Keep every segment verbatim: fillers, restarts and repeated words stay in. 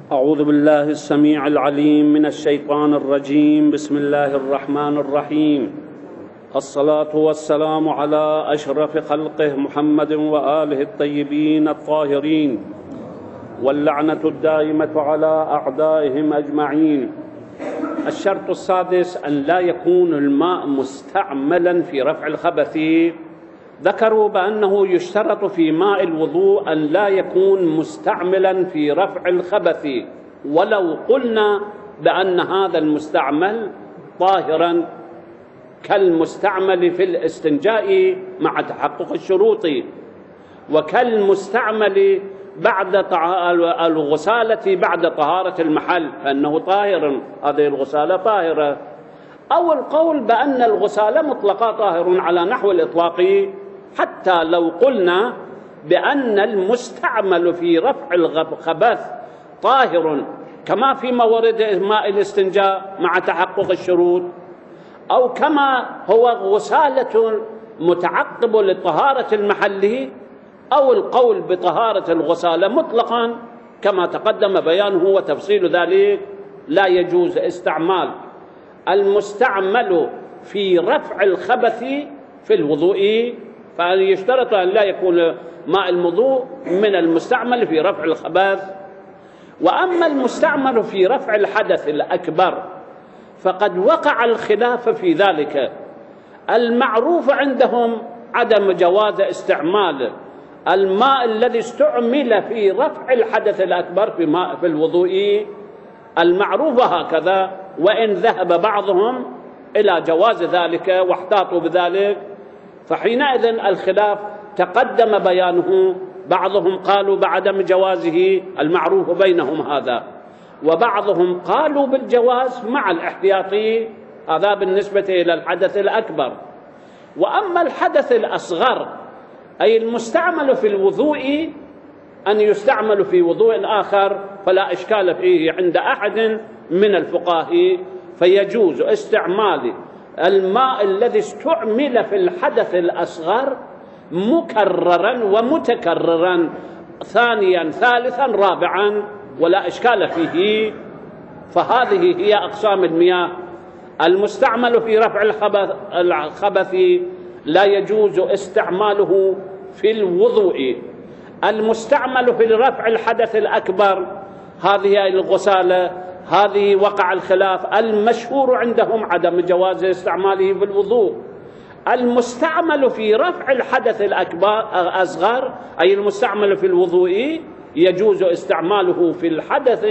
أعوذ بالله السميع العليم من الشيطان الرجيم. بسم الله الرحمن الرحيم. الصلاة والسلام على أشرف خلقه محمد وآله الطيبين الطاهرين، واللعنة الدائمة على أعدائهم أجمعين. الشرط السادس أن لا يكون الماء مستعملا في رفع الخبث. ذكروا بأنه يشترط في ماء الوضوء أن لا يكون مستعملا في رفع الخبث، ولو قلنا بأن هذا المستعمل طاهرا كالمستعمل في الاستنجاء مع تحقق الشروط، وكالمستعمل بعد الغسالة بعد طهارة المحل فإنه طاهر، هذه الغسالة طاهرة. أو القول بأن الغسالة مطلقة طاهر على نحو الإطلاق، حتى لو قلنا بأن المستعمل في رفع الخبث طاهر كما في مورد ماء الاستنجاء مع تحقق الشروط، أو كما هو غسالة متعقب لطهارة المحل، أو القول بطهارة الغسالة مطلقا كما تقدم بيانه وتفصيل ذلك. لا يجوز استعمال المستعمل في رفع الخبث في الوضوء، فيشترط أن لا يكون ماء الوضوء من المستعمل في رفع الخبث. وأما المستعمل في رفع الحدث الأكبر فقد وقع الخلاف في ذلك. المعروف عندهم عدم جواز استعمال الماء الذي استعمل في رفع الحدث الأكبر في ماء في الوضوء، المعروف هكذا، وإن ذهب بعضهم إلى جواز ذلك واحتاطوا بذلك، فحينئذ الخلاف تقدم بيانه. بعضهم قالوا بعدم جوازه المعروف بينهم هذا، وبعضهم قالوا بالجواز مع الاحتياط، هذا بالنسبة إلى الحدث الأكبر. وأما الحدث الأصغر أي المستعمل في الوضوء أن يستعمل في وضوء آخر فلا إشكال فيه عند أحد من الفقهاء، فيجوز استعمال الماء الذي استعمل في الحدث الأصغر مكررا ومتكررا ثانيا ثالثا رابعا ولا إشكال فيه. فهذه هي أقسام المياه. المستعمل في رفع الخبث لا يجوز استعماله في الوضوء. المستعمل في رفع الحدث الأكبر هذه الغسالة، هذه وقع الخلاف، المشهور عندهم عدم جواز استعماله في الوضوء. المستعمل في رفع الحدث الأكبر أصغر أي المستعمل في الوضوء يجوز استعماله في الحدث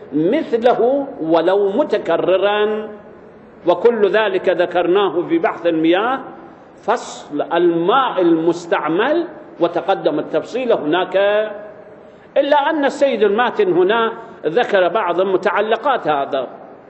مثله ولو متكررا، وكل ذلك ذكرناه في بحث المياه فصل الماء المستعمل، وتقدم التفصيل هناك. إلا أن السيد الماتن هنا ذكر بعض متعلقات هذا.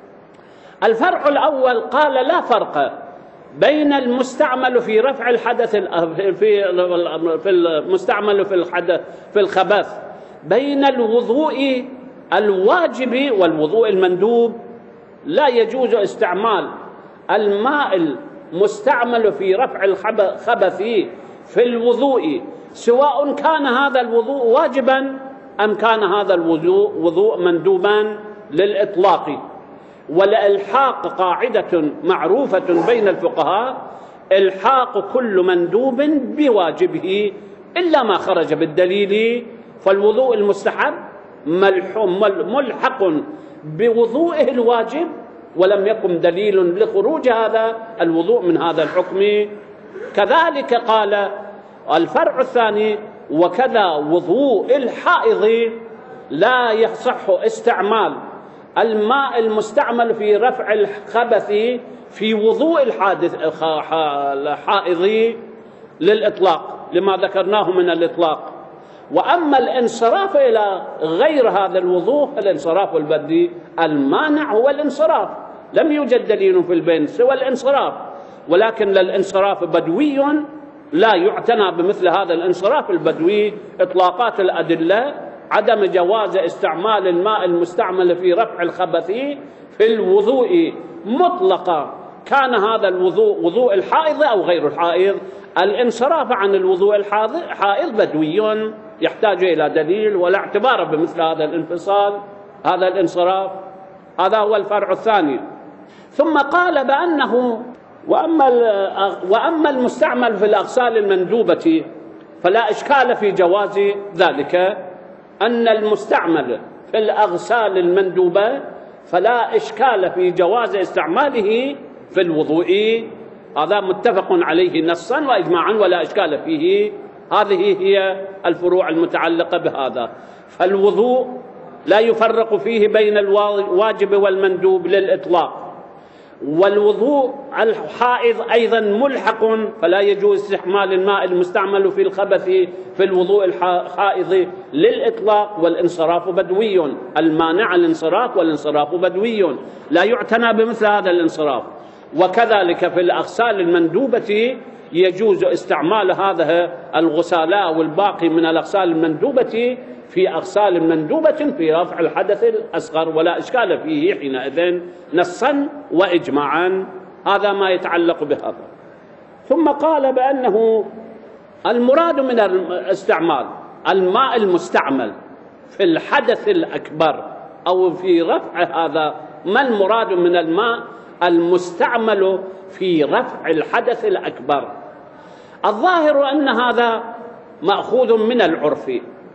الفرع الأول قال لا فرق بين المستعمل في رفع الحدث في في المستعمل في الحدث في الخبث بين الوضوء الواجب والوضوء المندوب. لا يجوز استعمال الماء المستعمل في رفع الخبث في الوضوء سواء كان هذا الوضوء واجبا أم كان هذا الوضوء وضوء مندوبا للإطلاق. والإلحاق قاعدة معروفة بين الفقهاء: إلحاق كل مندوب بواجبه إلا ما خرج بالدليل. فالوضوء المستحب ملحق بوضوئه الواجب ولم يكن دليل لخروج هذا الوضوء من هذا الحكم. كذلك قال الفرع الثاني: وكذا وضوء الحائض لا يصح استعمال الماء المستعمل في رفع الخبث في وضوء الحادث الحائض للإطلاق لما ذكرناه من الإطلاق. وأما الانصراف إلى غير هذا الوضوء الانصراف البدي المانع هو الانصراف، لم يوجد دليل في البين سوى الانصراف، ولكن الانصراف بدوي لا يعتنى بمثل هذا الانصراف البدوي. إطلاقات الأدلة عدم جواز استعمال الماء المستعمل في رفع الخبث في الوضوء مطلقا، كان هذا الوضوء وضوء الحائض أو غير الحائض. الانصراف عن الوضوء الحائض بدوي يحتاج إلى دليل ولا اعتبار بمثل هذا الانفصال هذا الانصراف. هذا هو الفرع الثاني. ثم قال بأنه وأما وأما المستعمل في الأغسال المندوبة فلا إشكال في جواز ذلك. أن المستعمل في الأغسال المندوبة فلا إشكال في جواز استعماله في الوضوء، هذا متفق عليه نصا وإجماعا ولا إشكال فيه. هذه هي الفروع المتعلقة بهذا. فالوضوء لا يفرق فيه بين الواجب والمندوب للإطلاق، والوضوء الحائض أيضا ملحق، فلا يجوز استعمال الماء المستعمل في الخبث في الوضوء الحائض للإطلاق. والانصراف بدوي، المانع الانصراف والانصراف بدوي، لا يعتنى بمثل هذا الانصراف. وكذلك في الأغسال المندوبة يجوز استعمال هذا الغسالاء والباقي من الأغسال المندوبة في أغسال مندوبة في رفع الحدث الأصغر، ولا إشكال فيه حينئذ نصا وإجماعا. هذا ما يتعلق بهذا. ثم قال بأنه المراد من الاستعمال الماء المستعمل في الحدث الأكبر أو في رفع هذا. ما المراد من الماء المستعمل في رفع الحدث الأكبر؟ الظاهر أن هذا مأخوذ من العرف.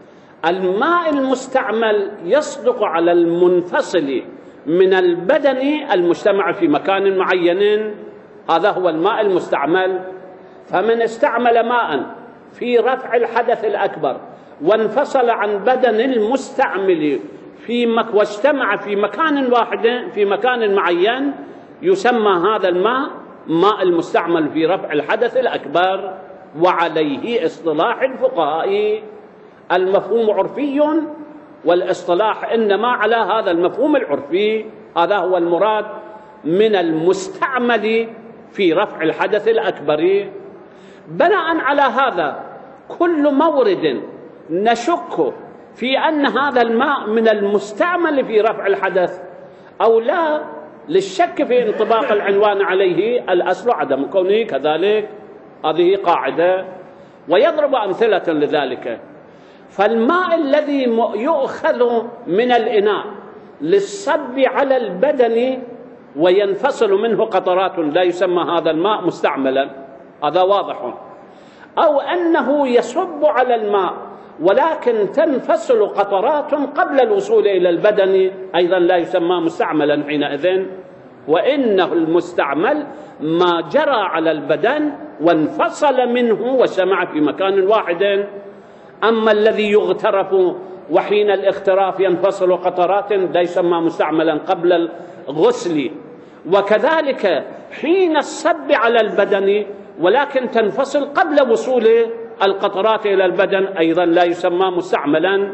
الماء المستعمل يصدق على المنفصل من البدن المجتمع في مكان معين، هذا هو الماء المستعمل. فمن استعمل ماء في رفع الحدث الأكبر وانفصل عن بدن المستعمل في مك واجتمع في مكان واحد في مكان معين، يسمى هذا الماء ماء المستعمل في رفع الحدث الأكبر. وعليه اصطلاح الفقهاء. المفهوم عرفي والاصطلاح إنما على هذا المفهوم العرفي. هذا هو المراد من المستعمل في رفع الحدث الأكبر. بناء على هذا كل مورد نشك في أن هذا الماء من المستعمل في رفع الحدث أو لا، للشك في انطباق العنوان عليه الأصل عدم كونه كذلك. هذه قاعدة، ويضرب أمثلة لذلك. فالماء الذي يؤخذ من الإناء للصب على البدن وينفصل منه قطرات لا يسمى هذا الماء مستعملا، هذا واضح. أو أنه يصب على الماء ولكن تنفصل قطرات قبل الوصول إلى البدن، أيضا لا يسمى مستعملا حينئذ. وإنه المستعمل ما جرى على البدن وانفصل منه وسمع في مكان واحد. أما الذي يغترف وحين الاغتراف ينفصل قطرات لا يسمى مستعملا قبل الغسل. وكذلك حين الصب على البدن ولكن تنفصل قبل وصول القطرات إلى البدن أيضا لا يسمى مستعملا.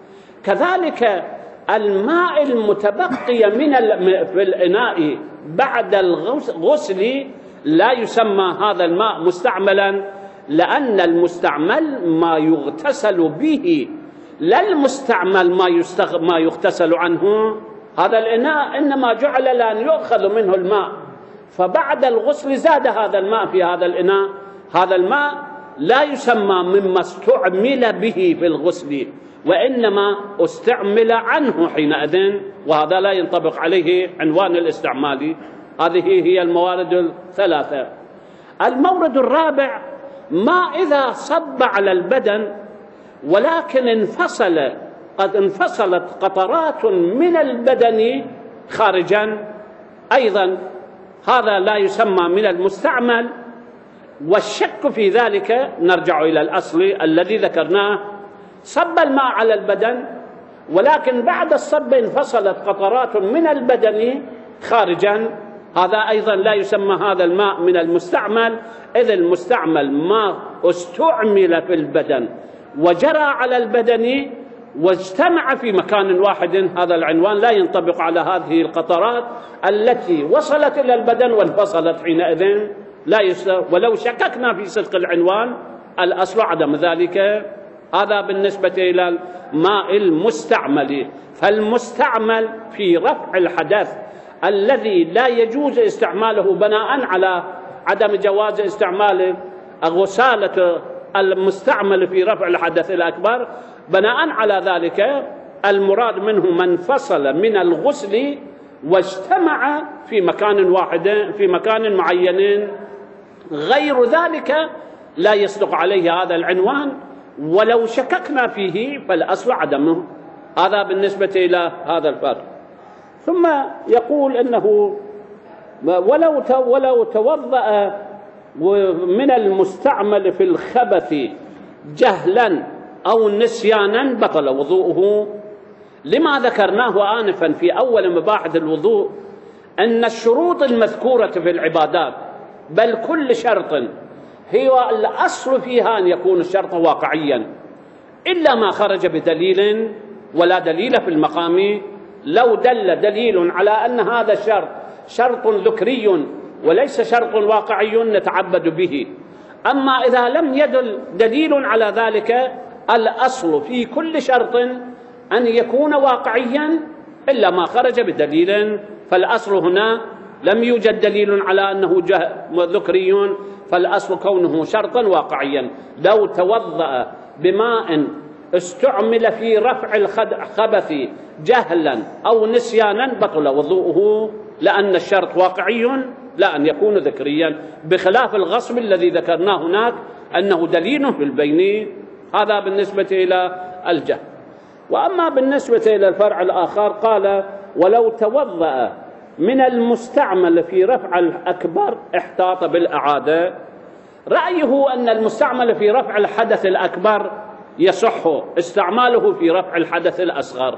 كذلك الماء المتبقي من في الإناء بعد الغسل لا يسمى هذا الماء مستعملا، لأن المستعمل ما يغتسل به، لا المستعمل ما يستغ... ما يغتسل عنه. هذا الإناء إنما جعل لأن يؤخذ منه الماء، فبعد الغسل زاد هذا الماء في هذا الإناء. هذا الماء لا يسمى مما استعمل به في الغسل، وإنما استعمل عنه حينئذ، وهذا لا ينطبق عليه عنوان الاستعمال. هذه هي الموارد الثلاثة. المورد الرابع ما إذا صب على البدن ولكن انفصل قد انفصلت قطرات من البدن خارجا، أيضا هذا لا يسمى من المستعمل. والشك في ذلك نرجع إلى الأصل الذي ذكرناه. صب الماء على البدن ولكن بعد الصب انفصلت قطرات من البدن خارجا، هذا أيضا لا يسمى هذا الماء من المستعمل، إذ المستعمل ما استعمل في البدن وجرى على البدن واجتمع في مكان واحد. هذا العنوان لا ينطبق على هذه القطرات التي وصلت إلى البدن وانفصلت حينئذ، لا يصدر. ولو شككنا في صدق العنوان الأصل عدم ذلك. هذا بالنسبة إلى الماء المستعمل. فالمستعمل في رفع الحدث الذي لا يجوز استعماله بناء على عدم جواز استعمال غسالة المستعمل في رفع الحدث الأكبر، بناء على ذلك المراد منه من فصل من الغسل واجتمع في مكان واحد في مكان معين، غير ذلك لا يصدق عليه هذا العنوان، ولو شككنا فيه فالأصل عدمه. هذا بالنسبة إلى هذا الفرق. ثم يقول أنه ولو ولو توضأ من المستعمل في الخبث جهلا أو نسيانا بطل وضوءه. لما ذكرناه آنفا في أول مباحث الوضوء أن الشروط المذكورة في العبادات بل كل شرط هي الأصل فيها أن يكون الشرط واقعيا، إلا ما خرج بدليل، ولا دليل في المقام. لو دل دليل على أن هذا الشرط شرط ذكري وليس شرط واقعي نتعبد به. أما إذا لم يدل دليل على ذلك، الأصل في كل شرط أن يكون واقعيا إلا ما خرج بدليل. فالأصل هنا لم يوجد دليل على أنه ذكري، فالأصل كونه شرطا واقعيا. لو توضأ بماء استعمل في رفع الخبث جهلا أو نسيانا بطل وضوءه، لأن الشرط واقعي لا أن يكون ذكريا، بخلاف الغصب الذي ذكرناه هناك أنه دليل في البين. هذا بالنسبة إلى الجهل. وأما بالنسبة إلى الفرع الآخر قال ولو توضأ من المستعمل في رفع الأكبر احتاط بالإعادة. رأيه أن المستعمل في رفع الحدث الأكبر يصح استعماله في رفع الحدث الأصغر،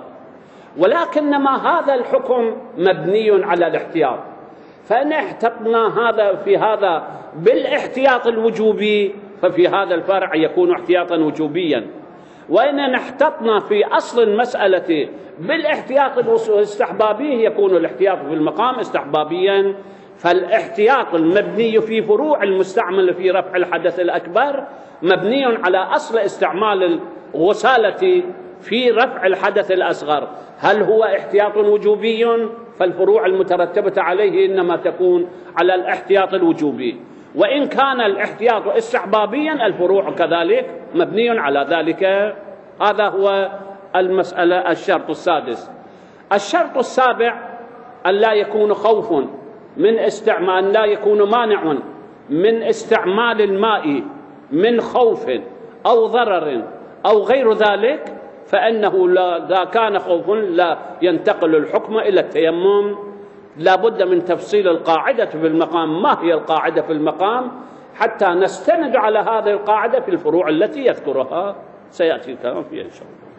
ولكنما هذا الحكم مبني على الاحتياط، فإن احتطنا هذا في هذا بالاحتياط الوجوبي ففي هذا الفرع يكون احتياطا وجوبيا، وإن احتطنا في أصل المسألة بالاحتياط الاستحبابي يكون الاحتياط في المقام استحبابيا. فالاحتياط المبني في فروع المستعمل في رفع الحدث الأكبر مبني على أصل استعمال الغسالة في رفع الحدث الأصغر. هل هو احتياط وجوبي؟ فالفروع المترتبة عليه إنما تكون على الاحتياط الوجوبي، وإن كان الاحتياط استحبابيا الفروع كذلك مبني على ذلك. هذا هو المسألة الشرط السادس. الشرط السابع أن لا يكون خوف من استعمال، لا يكون مانع من استعمال الماء من خوف أو ضرر أو غير ذلك، فإنه لا كان خوف لا ينتقل الحكم إلى التيمم. لا بد من تفصيل القاعدة في المقام. ما هي القاعدة في المقام حتى نستند على هذه القاعدة في الفروع التي يذكرها؟ سيأتي الكلام فيها إن شاء الله.